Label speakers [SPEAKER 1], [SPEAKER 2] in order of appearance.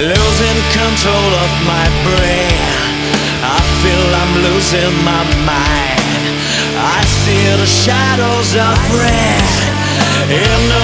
[SPEAKER 1] losing control of my brain. I feel I'm losing my mind. I see the shadows of red in the